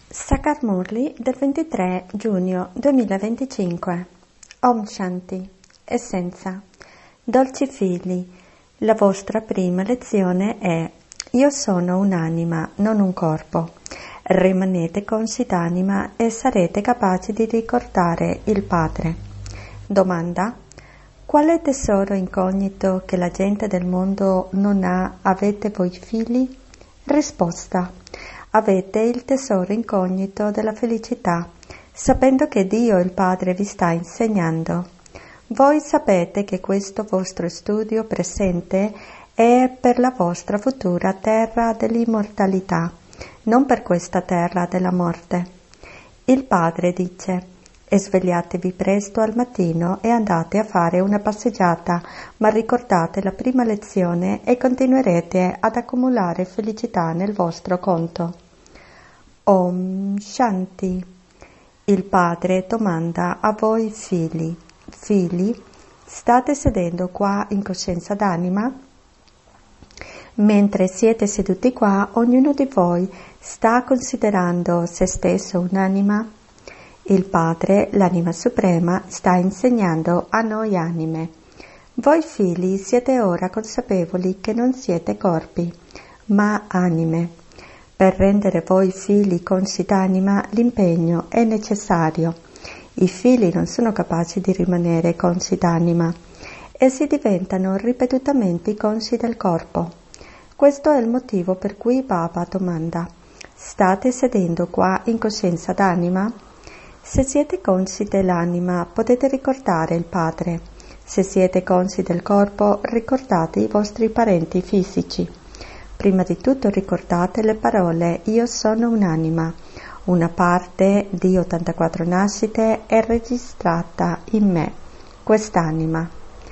Sagar Murli del 23 giugno 2025. Om Shanti. Essenza. Dolci figli, la vostra prima lezione è: io sono un'anima, non un corpo. Rimanete consci d'anima e sarete capaci di ricordare il Padre. Domanda: quale tesoro incognito che la gente del mondo non ha avete voi figli? Risposta: avete il tesoro incognito della felicità, sapendo che Dio il Padre vi sta insegnando. Voi sapete che questo vostro studio presente è per la vostra futura terra dell'immortalità, non per questa terra della morte. Il Padre dice: svegliatevi presto al mattino e andate a fare una passeggiata, ma ricordate la prima lezione e continuerete ad accumulare felicità nel vostro conto. Om Shanti. Il Padre domanda a voi figli: figli, state sedendo qua in coscienza d'anima? Mentre siete seduti qua, ognuno di voi sta considerando se stesso un'anima? Il Padre, l'anima suprema, sta insegnando a noi anime. Voi figli siete ora consapevoli che non siete corpi, ma anime. Per rendere voi figli consci d'anima, l'impegno è necessario. I figli non sono capaci di rimanere consci d'anima e si diventano ripetutamente consci del corpo. Questo è il motivo per cui Baba domanda: state sedendo qua in coscienza d'anima? Se siete consci dell'anima, potete ricordare il Padre. Se siete consci del corpo, ricordate i vostri parenti fisici. Prima di tutto ricordate le parole: io sono un'anima. Una parte di 84 nascite è registrata in me, quest'anima.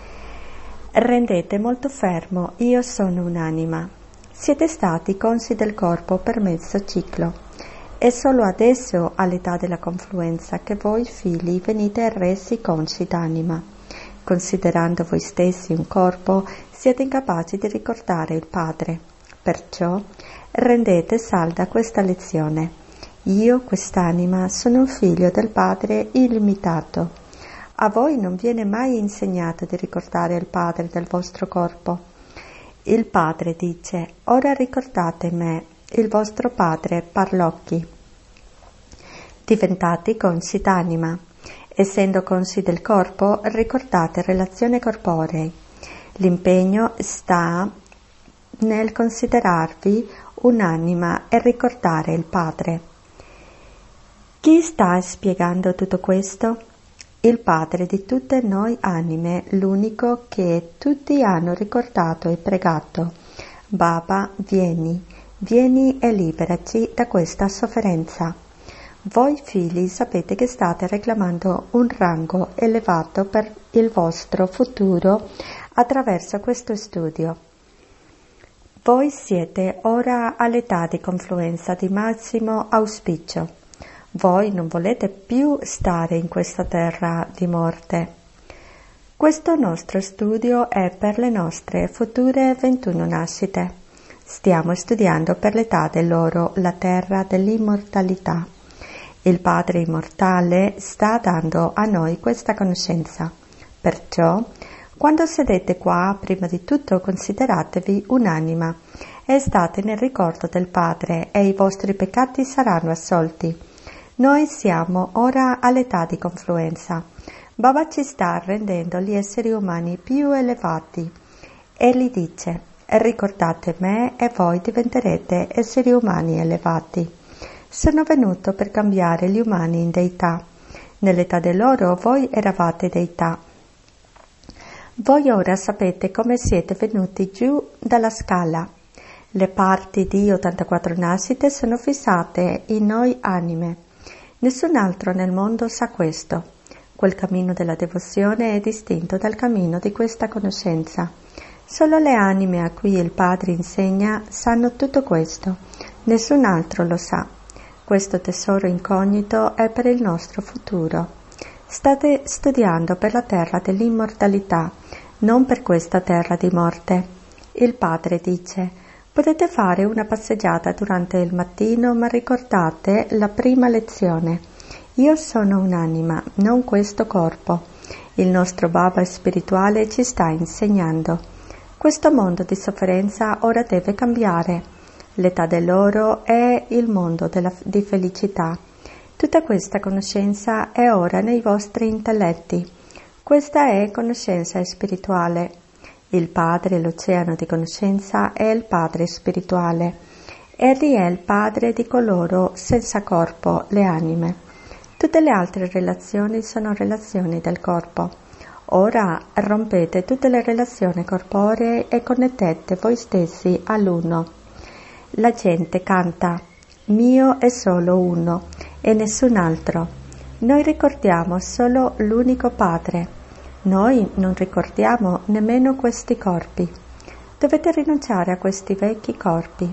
Rendete molto fermo: io sono un'anima. Siete stati consci del corpo per mezzo ciclo. È solo adesso, all'età della confluenza, che voi figli venite resi consci d'anima. Considerando voi stessi un corpo, siete incapaci di ricordare il Padre. Perciò rendete salda questa lezione. Io, quest'anima, sono un figlio del Padre illimitato. A voi non viene mai insegnato di ricordare il Padre del vostro corpo. Il Padre dice: ora ricordate me, il vostro Padre Parlocchi. Diventate consci d'anima. Essendo consci del corpo, ricordate relazioni corporee. L'impegno sta nel considerarvi un'anima e ricordare il Padre. Chi sta spiegando tutto questo? Il Padre di tutte noi anime, l'unico che tutti hanno ricordato e pregato. Baba, vieni e liberaci da questa sofferenza. Voi figli sapete che state reclamando un rango elevato per il vostro futuro attraverso questo studio. Voi siete ora all'età di confluenza di massimo auspicio. Voi non volete più stare in questa terra di morte. Questo nostro studio è per le nostre future 21 nascite. Stiamo studiando per l'età dell'oro, la terra dell'immortalità. Il Padre immortale sta dando a noi questa conoscenza. Perciò, quando sedete qua, prima di tutto consideratevi un'anima e state nel ricordo del Padre e i vostri peccati saranno assolti. Noi siamo ora all'età di confluenza. Baba ci sta rendendo gli esseri umani più elevati. Egli dice: ricordate me e voi diventerete esseri umani elevati. Sono venuto per cambiare gli umani in deità. Nell'età dell'oro voi eravate deità. Voi ora sapete come siete venuti giù dalla scala. Le parti di 84 nascite sono fissate in noi anime. Nessun altro nel mondo sa questo. Quel cammino della devozione è distinto dal cammino di questa conoscenza. Solo le anime a cui il Padre insegna sanno tutto questo. Nessun altro lo sa. Questo tesoro incognito è per il nostro futuro. State studiando per la terra dell'immortalità, non per questa terra di morte. Il Padre dice: Potete fare una passeggiata durante il mattino, ma ricordate la prima lezione. Io sono un'anima, non questo corpo. Il nostro Baba spirituale ci sta insegnando. Questo mondo di sofferenza ora deve cambiare. L'età dell'oro è il mondo di felicità. Tutta questa conoscenza è ora nei vostri intelletti. Questa è conoscenza spirituale. Il Padre, l'oceano di conoscenza, è il Padre spirituale. Egli è il Padre di coloro senza corpo, le anime. Tutte le altre relazioni sono relazioni del corpo. Ora rompete tutte le relazioni corporee e connettete voi stessi all'uno. La gente canta, mio è solo uno e nessun altro. Noi ricordiamo solo l'unico Padre. Noi non ricordiamo nemmeno questi corpi. Dovete rinunciare a questi vecchi corpi.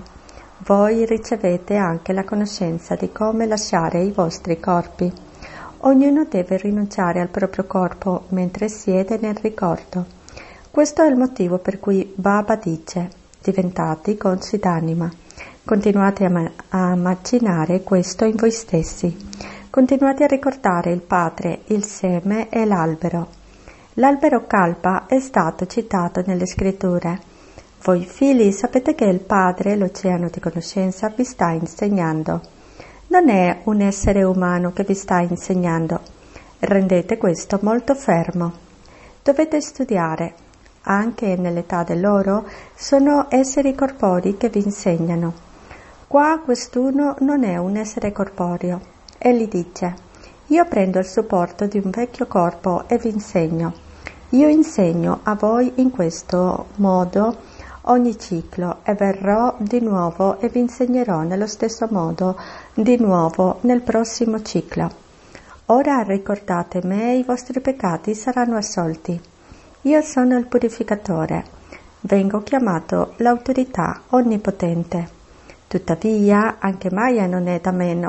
Voi ricevete anche la conoscenza di come lasciare i vostri corpi. Ognuno deve rinunciare al proprio corpo mentre siede nel ricordo. Questo è il motivo per cui Baba dice, diventati consci d'anima. Continuate a immaginare questo in voi stessi. Continuate a ricordare il Padre, il seme e l'albero. L'albero Kalpa è stato citato nelle scritture. Voi figli sapete che il Padre, l'oceano di conoscenza, vi sta insegnando. Non è un essere umano che vi sta insegnando. Rendete questo molto fermo. Dovete studiare. Anche nell'età dell'oro sono esseri corporei che vi insegnano. Qua quest'uno non è un essere corporeo. Egli dice, io prendo il supporto di un vecchio corpo e vi insegno. Io insegno a voi in questo modo ogni ciclo e verrò di nuovo e vi insegnerò nello stesso modo di nuovo nel prossimo ciclo. Ora ricordate me e i vostri peccati saranno assolti. Io sono il purificatore. Vengo chiamato l'autorità onnipotente. Tuttavia, anche Maya non è da meno.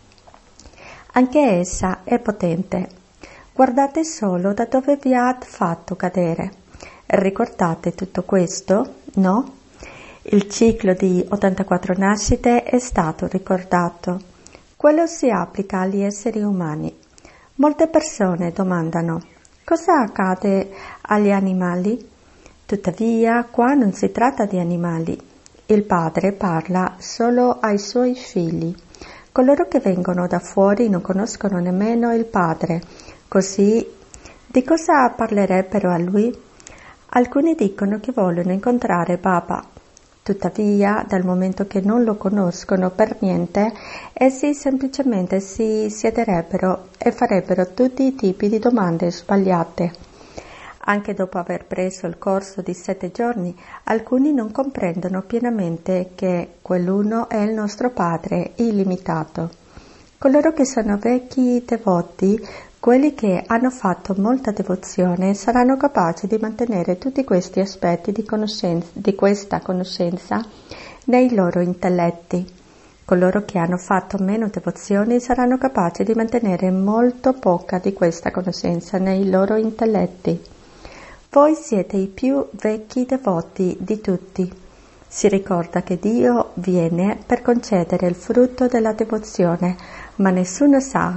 Anche essa è potente. Guardate solo da dove vi ha fatto cadere. Ricordate tutto questo? No? Il ciclo di 84 nascite è stato ricordato. Quello si applica agli esseri umani. Molte persone domandano, cosa accade agli animali? Tuttavia, qua non si tratta di animali. Il Padre parla solo ai suoi figli. Coloro che vengono da fuori non conoscono nemmeno il Padre. Così, di cosa parlerebbero a Lui? Alcuni dicono che vogliono incontrare Baba. Tuttavia, dal momento che non lo conoscono per niente, essi semplicemente si siederebbero e farebbero tutti i tipi di domande sbagliate. Anche dopo aver preso il corso di 7 giorni, alcuni non comprendono pienamente che quell'uno è il nostro Padre illimitato. Coloro che sono vecchi devoti, quelli che hanno fatto molta devozione, saranno capaci di mantenere tutti questi aspetti di questa conoscenza nei loro intelletti. Coloro che hanno fatto meno devozioni saranno capaci di mantenere molto poca di questa conoscenza nei loro intelletti. Voi siete i più vecchi devoti di tutti. Si ricorda che Dio viene per concedere il frutto della devozione, ma nessuno sa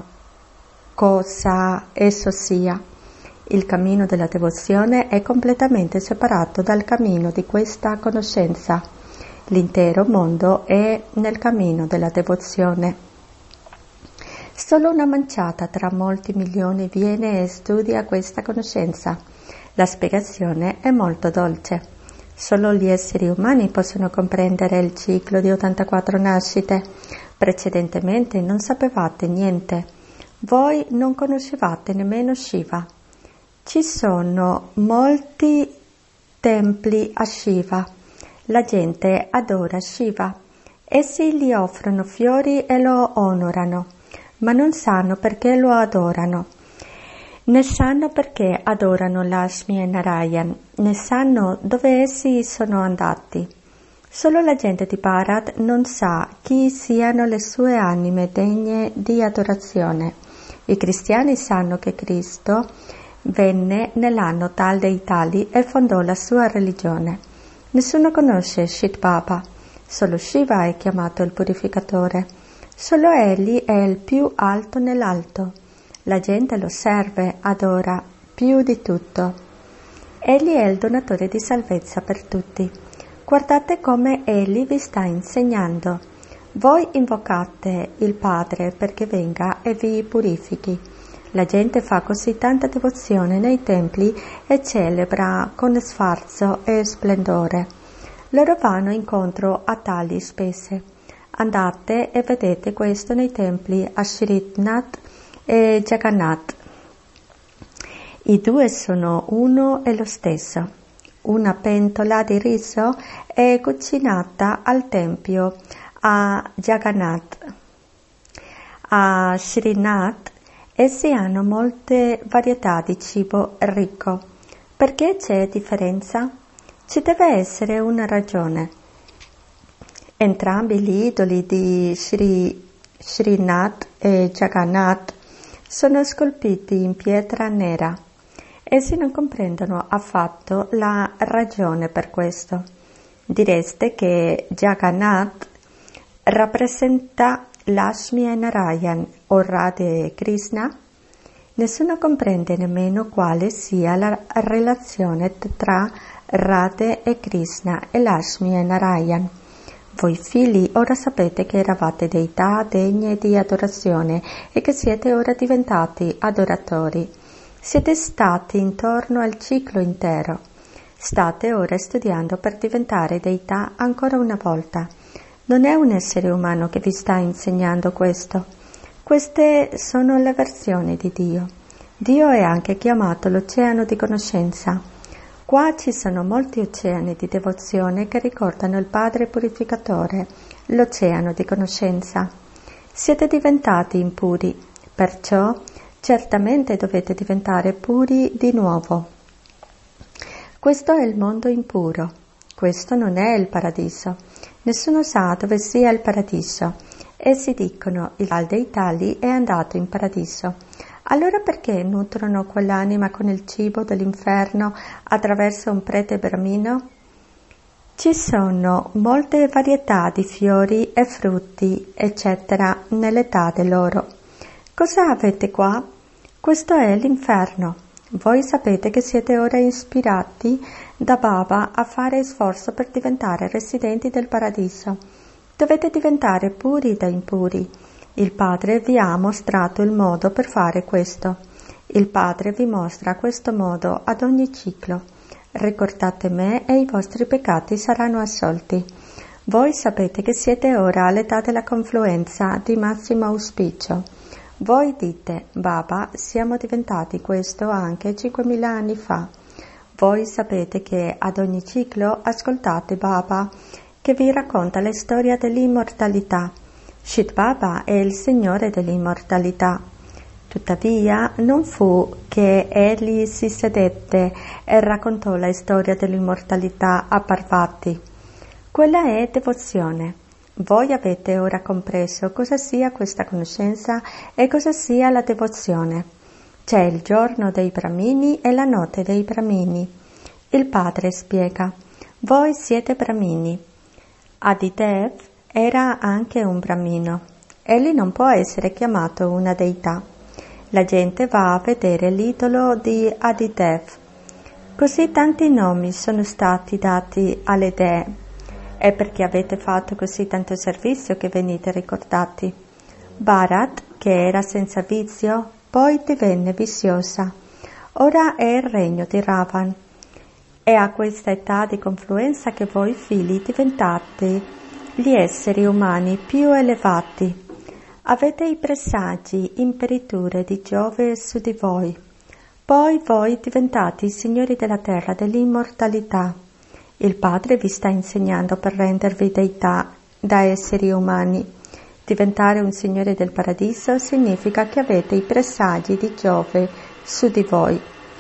cosa esso sia. Il cammino della devozione è completamente separato dal cammino di questa conoscenza. L'intero mondo è nel cammino della devozione. Solo una manciata tra molti milioni viene e studia questa conoscenza. La spiegazione è molto dolce. Solo gli esseri umani possono comprendere il ciclo di 84 nascite. Precedentemente non sapevate niente. Voi non conoscevate nemmeno Shiva. Ci sono molti templi a Shiva. La gente adora Shiva. Essi gli offrono fiori e lo onorano, ma non sanno perché lo adorano. Ne sanno perché adorano Lakshmi e Narayan, ne sanno dove essi sono andati. Solo la gente di Bharat non sa chi siano le sue anime degne di adorazione. I cristiani sanno che Cristo venne nell'anno tal dei tali e fondò la sua religione. Nessuno conosce Shit Baba. Solo Shiva è chiamato il purificatore. Solo egli è il più alto nell'alto. La gente lo serve, adora, più di tutto. Egli è il donatore di salvezza per tutti. Guardate come egli vi sta insegnando. Voi invocate il Padre perché venga e vi purifichi. La gente fa così tanta devozione nei templi e celebra con sfarzo e splendore. Loro vanno incontro a tali spese. Andate e vedete questo nei templi a Shrinath e Jagannath. I due sono uno e lo stesso. Una pentola di riso è cucinata al tempio a Jagannath. A Shrinath essi hanno molte varietà di cibo ricco. Perché c'è differenza? Ci deve essere una ragione. Entrambi gli idoli di Shrinath e Jagannath sono scolpiti in pietra nera. Essi non comprendono affatto la ragione per questo. Direste che Jagannath rappresenta Lakshmi e Narayan o Radha e Krishna? Nessuno comprende nemmeno quale sia la relazione tra Radha e Krishna e Lakshmi e Narayan. Voi figli ora sapete che eravate deità degne di adorazione e che siete ora diventati adoratori. Siete stati intorno al ciclo intero. State ora studiando per diventare deità ancora una volta. Non è un essere umano che vi sta insegnando questo. Queste sono le versioni di Dio. Dio è anche chiamato l'oceano di conoscenza. Qua ci sono molti oceani di devozione che ricordano il Padre Purificatore, l'oceano di conoscenza. Siete diventati impuri, perciò certamente dovete diventare puri di nuovo. Questo è il mondo impuro. Questo non è il paradiso. Nessuno sa dove sia il paradiso. Essi dicono, il tal dei tali è andato in paradiso. Allora perché nutrono quell'anima con il cibo dell'inferno attraverso un prete bramino? Ci sono molte varietà di fiori e frutti, eccetera, nell'età loro. Cosa avete qua? Questo è l'inferno. Voi sapete che siete ora ispirati da Baba a fare sforzo per diventare residenti del paradiso. Dovete diventare puri da impuri. Il Padre vi ha mostrato il modo per fare questo. Il Padre vi mostra questo modo ad ogni ciclo. Ricordate me e i vostri peccati saranno assolti. Voi sapete che siete ora all'età della confluenza di massimo auspicio. Voi dite, Baba, siamo diventati questo anche 5.000 anni fa. Voi sapete che ad ogni ciclo ascoltate Baba, che vi racconta la storia dell'immortalità. Shit Baba è il Signore dell'immortalità. Tuttavia non fu che egli si sedette e raccontò la storia dell'immortalità a Parvati. Quella è devozione. Voi avete ora compreso cosa sia questa conoscenza e cosa sia la devozione. C'è il giorno dei Brahmini e la notte dei Brahmini. Il Padre spiega, voi siete Brahmini. Adidev era anche un Brahmino. Egli non può essere chiamato una deità. La gente va a vedere l'idolo di Adidev. Così tanti nomi sono stati dati alle dee. È perché avete fatto così tanto servizio che venite ricordati. Bharat, che era senza vizio, poi divenne viziosa. Ora è il regno di Ravan. È a questa età di confluenza che voi figli diventate gli esseri umani più elevati. Avete i presagi, imperiture di Giove su di voi. Poi voi diventate i signori della terra dell'immortalità. Il Padre vi sta insegnando per rendervi deità da esseri umani. Diventare un signore del paradiso significa che avete i presagi di Giove su di voi.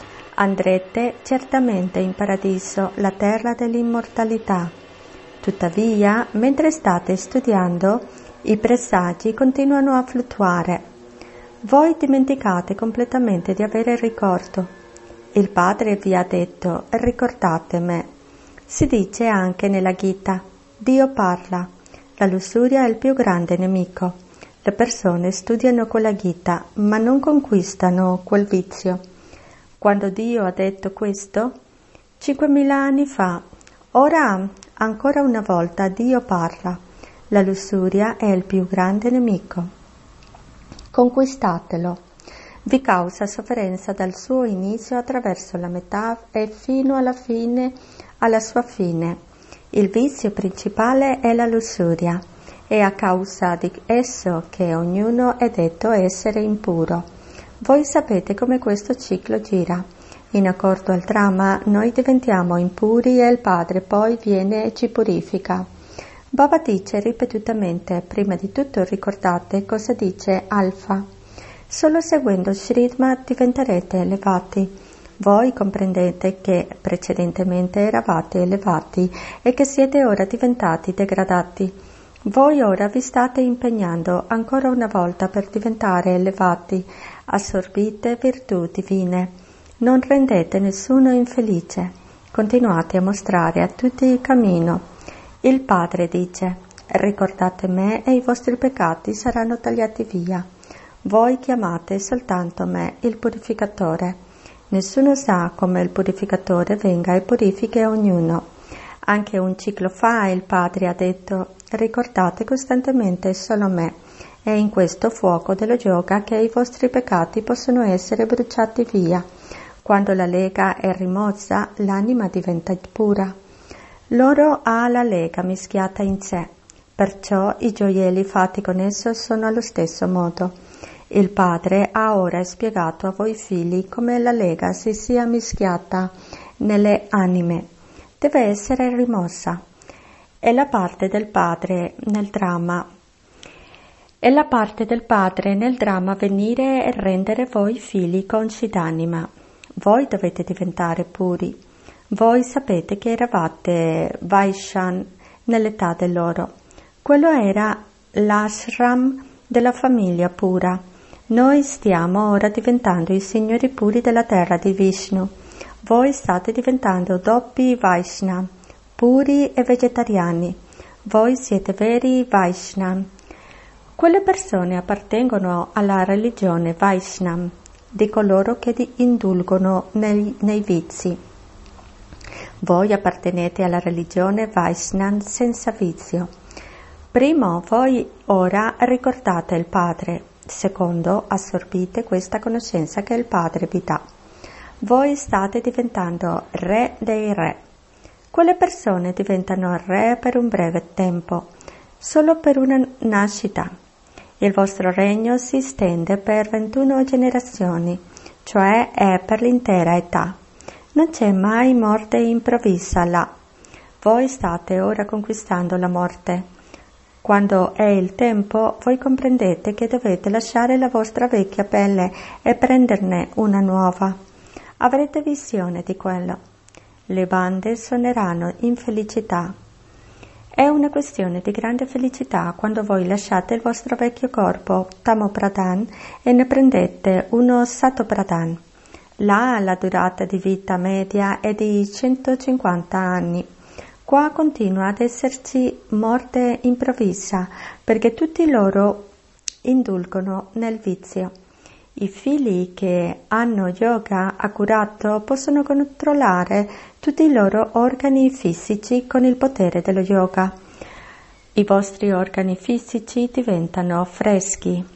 Andrete certamente in paradiso, la terra dell'immortalità. Tuttavia, mentre state studiando, i presagi continuano a fluttuare. Voi dimenticate completamente di avere il ricordo. Il Padre vi ha detto, ricordate me. Si dice anche nella Gita, Dio parla. La lussuria è il più grande nemico. Le persone studiano con la Gita, ma non conquistano quel vizio. Quando Dio ha detto questo? 5.000 anni fa. Ora, ancora una volta, Dio parla. La lussuria è il più grande nemico. Conquistatelo. Vi causa sofferenza dal suo inizio attraverso la metà e fino alla fine, alla sua fine. Il vizio principale è la lussuria. È a causa di esso che ognuno è detto essere impuro. Voi sapete come questo ciclo gira. In accordo al dramma, noi diventiamo impuri e il Padre poi viene e ci purifica. Baba dice ripetutamente, prima di tutto ricordate cosa dice Alfa. Solo seguendo Srimad diventerete elevati. Voi comprendete che precedentemente eravate elevati e che siete ora diventati degradati. Voi ora vi state impegnando ancora una volta per diventare elevati. Assorbite virtù divine. Non rendete nessuno infelice. Continuate a mostrare a tutti il cammino. Il Padre dice, ricordate me e i vostri peccati saranno tagliati via. Voi chiamate soltanto me il purificatore. Nessuno sa come il purificatore venga e purifichi ognuno. Anche un ciclo fa il Padre ha detto, ricordate costantemente solo me. È in questo fuoco dello yoga che i vostri peccati possono essere bruciati via. Quando la lega è rimossa, l'anima diventa pura. L'oro ha la lega mischiata in sé, perciò i gioielli fatti con esso sono allo stesso modo. Il Padre ha ora spiegato a voi figli come la lega si sia mischiata nelle anime. Deve essere rimossa. È la parte del Padre nel dramma. È la parte del Padre nel dramma venire e rendere voi figli consci d'anima. Voi dovete diventare puri. Voi sapete che eravate Vaishyan nell'età dell'oro. Quello era l'ashram della famiglia pura. Noi stiamo ora diventando i signori puri della terra di Vishnu. Voi state diventando doppi Vaishnava, puri e vegetariani. Voi siete veri Vaishnava. Quelle persone appartengono alla religione Vaishnava, di coloro che indulgono nei vizi. Voi appartenete alla religione Vaishnava senza vizio. Primo, voi ora ricordate il Padre. Secondo, assorbite questa conoscenza che il Padre vi dà. Voi state diventando re dei re. Quelle persone diventano re per un breve tempo, solo per una nascita. Il vostro regno si stende per 21 generazioni, cioè è per l'intera età. Non c'è mai morte improvvisa là. Voi state ora conquistando la morte. Quando è il tempo, voi comprendete che dovete lasciare la vostra vecchia pelle e prenderne una nuova. Avrete visione di quello. Le bande suoneranno in felicità. È una questione di grande felicità quando voi lasciate il vostro vecchio corpo, Tamo Pradhan, e ne prendete uno Sato Pradhan. Là la durata di vita media è di 150 anni. Qua continua ad esserci morte improvvisa, perché tutti loro indulgono nel vizio. I figli che hanno yoga accurato possono controllare tutti i loro organi fisici con il potere dello yoga. I vostri organi fisici diventano freschi.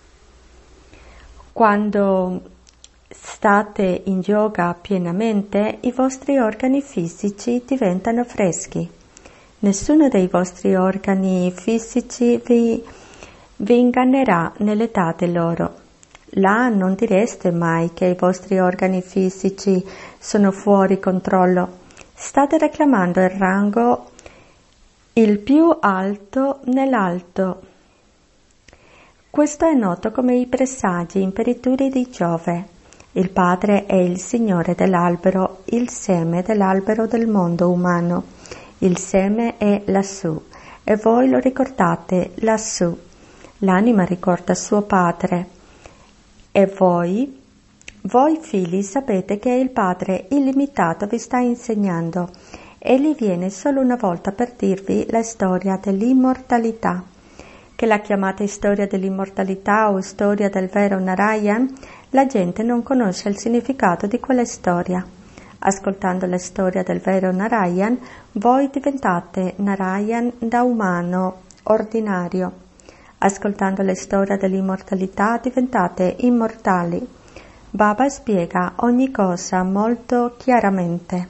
Quando state in yoga pienamente, i vostri organi fisici diventano freschi. Nessuno dei vostri organi fisici vi ingannerà nell'età dell'oro. Là non direste mai che i vostri organi fisici sono fuori controllo. State reclamando il rango il più alto nell'alto. Questo è noto come i presagi imperituri di Giove. Il Padre è il Signore dell'albero, il seme dell'albero del mondo umano. Il seme è lassù e voi lo ricordate lassù. L'anima ricorda suo Padre. E voi figli sapete che il Padre illimitato vi sta insegnando Egli viene solo una volta per dirvi la storia dell'immortalità. Che la chiamate storia dell'immortalità o storia del vero Narayan, la gente non conosce il significato di quella storia. Ascoltando la storia del vero Narayan, voi diventate Narayan da umano ordinario. Ascoltando la storia dell'immortalità diventate immortali. Baba spiega ogni cosa molto chiaramente.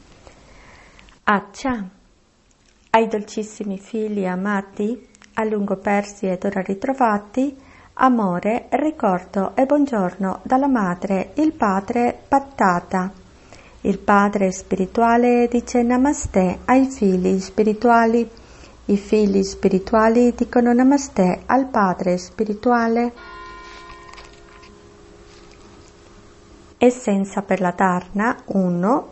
Accia, ai dolcissimi figli amati, a lungo persi ed ora ritrovati, amore, ricordo e buongiorno dalla madre, il padre Pattata. Il padre spirituale dice Namaste ai figli spirituali. I figli spirituali dicono Namaste al padre spirituale. Essenza per la Dharna 1.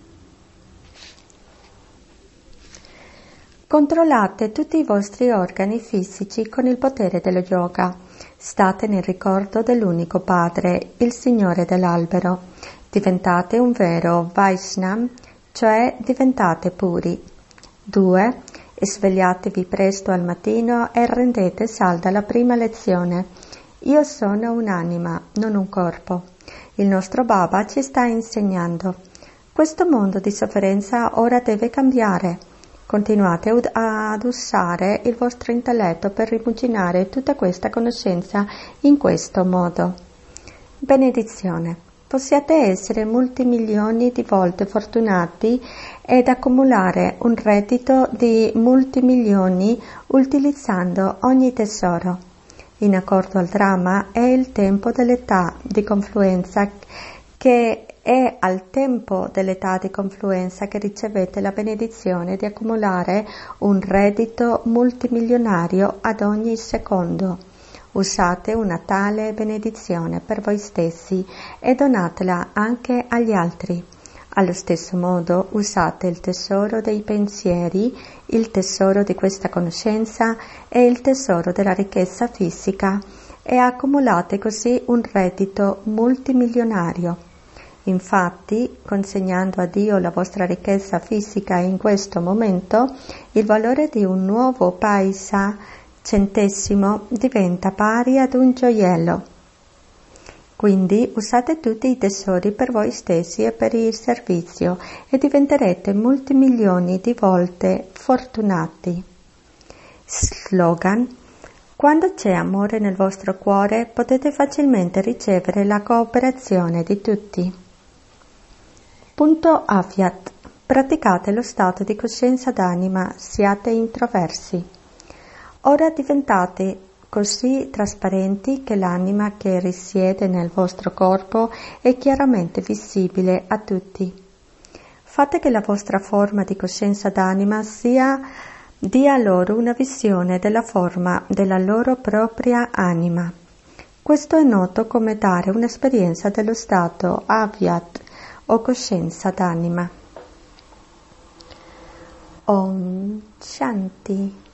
Controllate tutti i vostri organi fisici con il potere dello yoga. State nel ricordo dell'unico Padre, il Signore dell'albero. Diventate un vero Vaishnava, cioè diventate puri. 2. Svegliatevi presto al mattino e rendete salda la prima lezione. Io sono un'anima, non un corpo. Il nostro Baba ci sta insegnando. Questo mondo di sofferenza ora deve cambiare. Continuate ad usare il vostro intelletto per rimuginare tutta questa conoscenza in questo modo. Benedizione. Possiate essere multimilioni di volte fortunati ed accumulare un reddito di multimilioni utilizzando ogni tesoro. In accordo al dramma è il tempo dell'età di confluenza che è al tempo dell'età di confluenza che ricevete la benedizione di accumulare un reddito multimilionario ad ogni secondo. Usate una tale benedizione per voi stessi e donatela anche agli altri. Allo stesso modo usate il tesoro dei pensieri, il tesoro di questa conoscenza e il tesoro della ricchezza fisica e accumulate così un reddito multimilionario. Infatti, consegnando a Dio la vostra ricchezza fisica in questo momento, il valore di un nuovo paisa centesimo diventa pari ad un gioiello. Quindi usate tutti i tesori per voi stessi e per il servizio e diventerete multimilioni di volte fortunati. Slogan: quando c'è amore nel vostro cuore potete facilmente ricevere la cooperazione di tutti. Punto Afiat. Praticate lo stato di coscienza d'anima, siate introversi. Ora diventate così trasparenti che l'anima che risiede nel vostro corpo è chiaramente visibile a tutti. Fate che la vostra forma di coscienza d'anima dia loro una visione della forma della loro propria anima. Questo è noto come dare un'esperienza dello stato Avyat o coscienza d'anima. Om Shanti.